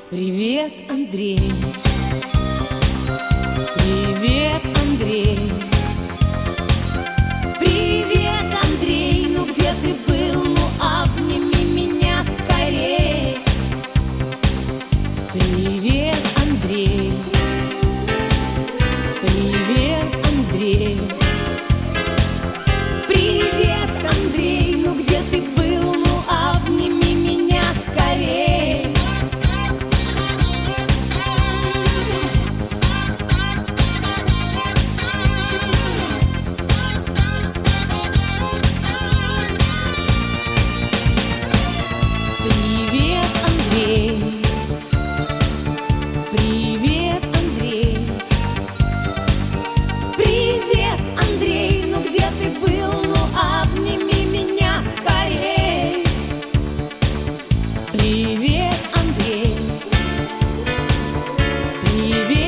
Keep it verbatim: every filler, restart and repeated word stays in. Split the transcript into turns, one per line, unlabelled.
Привет, Андрей. Привет, Андрей. Привет, Андрей. Ну где ты был? Ну обними меня скорей. Привет, Андрей. Привет, Андрей. Привет, Андрей. Ну где ты был? Ну обними меня скорей. Привет, Андрей. Привет, Андрей. Привет, Андрей. Ну где ты был? Ну обними меня скорей. Привет, Андрей. Привет.